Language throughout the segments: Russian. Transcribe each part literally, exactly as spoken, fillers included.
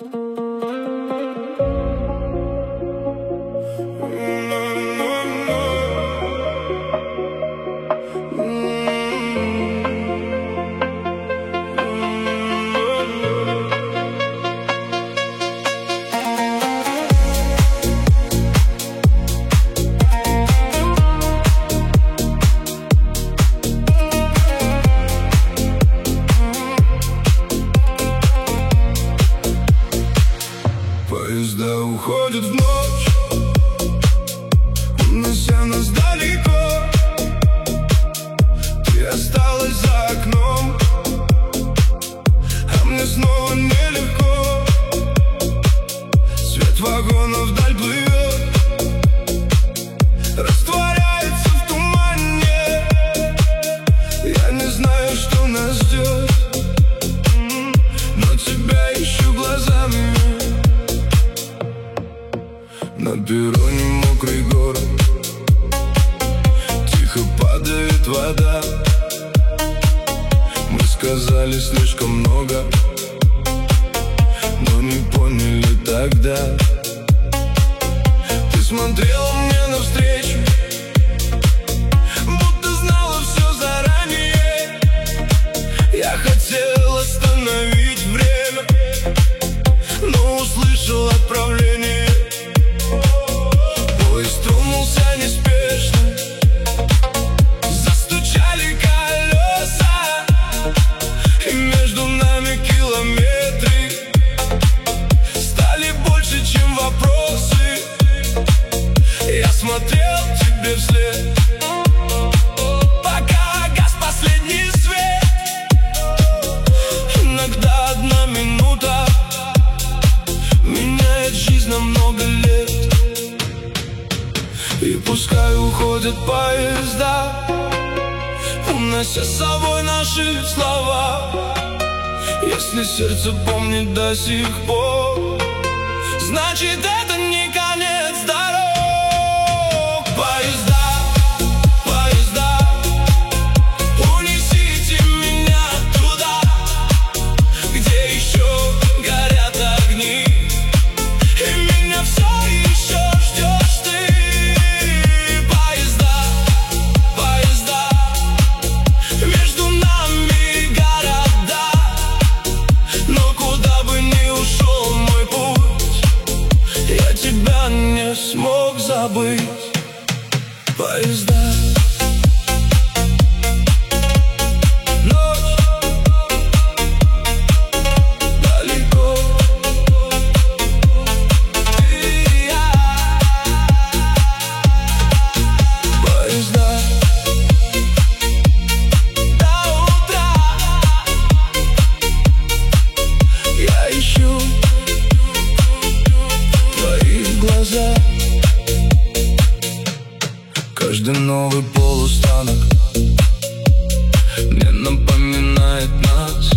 Поезда уходят в ночь, унося нас далеко. Ты осталась за окном, а мне снова нелегко. Свет вагона вдаль плывет, растворяется в тумане. Я не знаю, что нас ждет, но тебя ищу глазами. На перроне мокрый город, тихо падает вода. Мы сказали слишком много, но не поняли тогда. Ты смотрела мне навстречу, будто знала все заранее. Я хотел остановить время, но услышал отправление. Поезд тронулся неспешно, застучали колеса, и между нами километры стали больше, чем вопросы. Я смотрел тебе вслед, пока гас последний свет. Иногда одна минута меняет жизнь на много лет. И пускай уходят поезда, унося с собой наши слова. Если сердце помнит до сих пор, значит это не конец дорог. Поезда, поезда, унесите меня туда, где еще горят огни, и меня все еще ждешь ты. Не смог забыть. Поезда, ночь далеко, ты и я. Поезда до утра. Я ищу твои глаза. Каждый новый полустанок мне напоминает нас.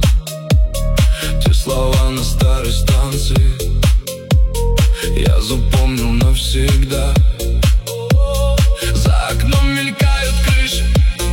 Те слова на старой станции я запомнил навсегда. За окном мелькают крыши,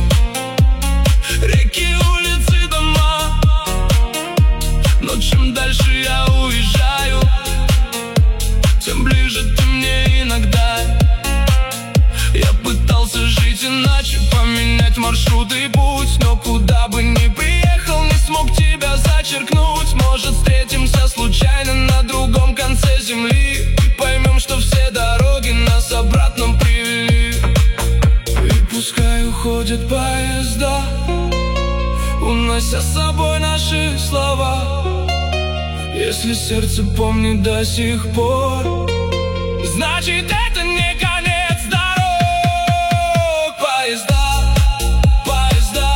реки, улицы, дома. Но чем дальше я уезжаю, тем ближе ты мне иногда. Я пытался жить иначе, поменять маршрут и путь, но куда бы ни приехал, не смог тебя зачеркнуть. Может, встретимся случайно на другом конце земли и поймем, что все дороги нас обратно привели. И пускай уходят поезда, унося с собой наши слова. Если сердце помнит до сих пор, значит это не конец дорог. Поезда, поезда,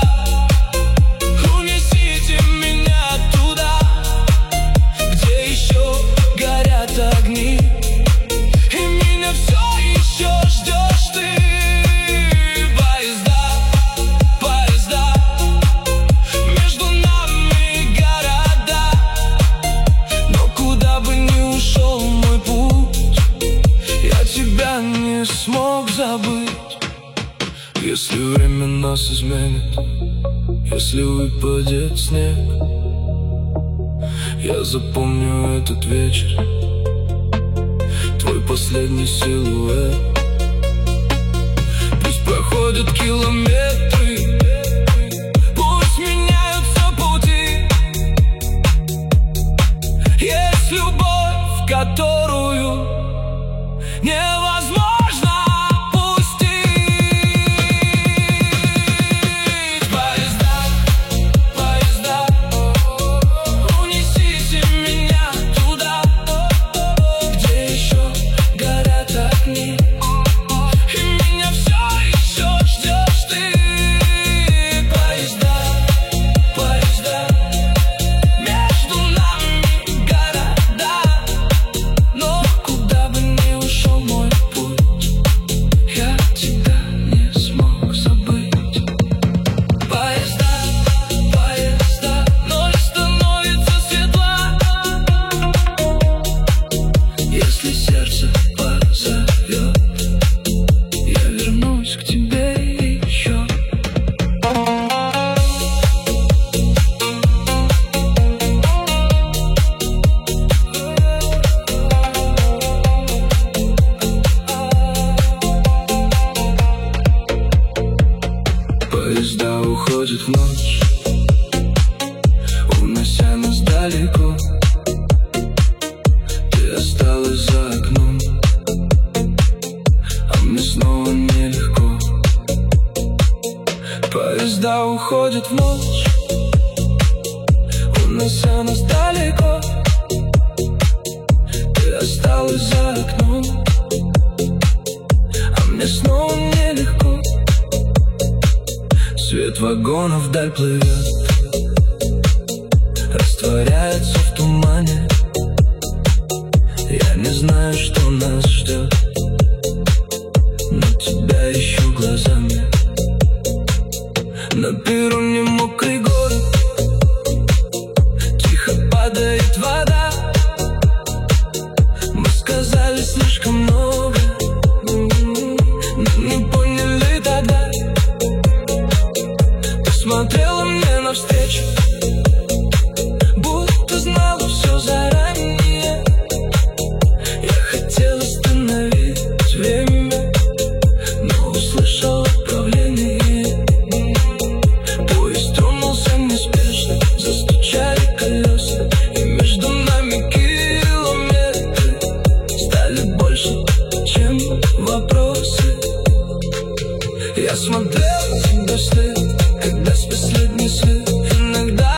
унесите меня туда, где еще горят огни, и меня все еще ждешь ты. Поезда, поезда, между нами города, но куда бы ни ушел мой путь, я тебя не смог забыть. Если время нас изменит, если выпадет снег, Я запомню этот вечер, твой последний силуэт. Пусть проходят километры, пусть меняются пути. Есть любовь, которую невозможно пустить. Поезда, поезда, унесите меня туда, где еще горят огни, и меня все еще ждешь ты. Поезда, поезда, между нами города, но куда бы ни ушел мой путь, я тебя не смог забыть. Поезда, поезда, ночь становится светла, если сердце позовет, я вернусь к тебе еще. Поезда уходят в ночь, унося нас далеко. Ты осталась за окном, а мне снова нелегко. Поезда уходят в ночь, унося нас далеко. Ты осталась за окном, а мне снова нелегко. Свет вагонов вдаль плывет,